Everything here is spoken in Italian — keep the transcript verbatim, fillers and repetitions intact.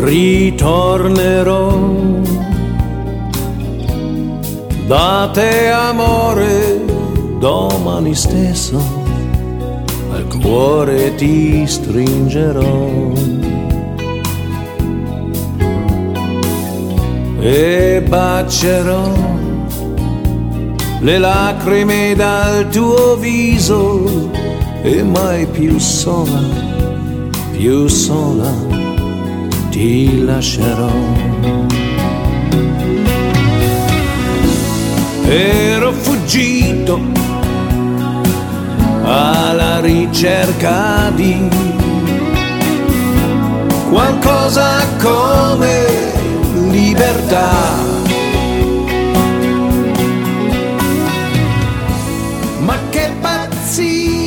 ritornerò da te, amore, domani stesso al cuore ti stringerò e bacerò le lacrime dal tuo viso e mai più sola, più sola ti lascerò. Ero fuggito alla ricerca di qualcosa come libertà, ma che pazzia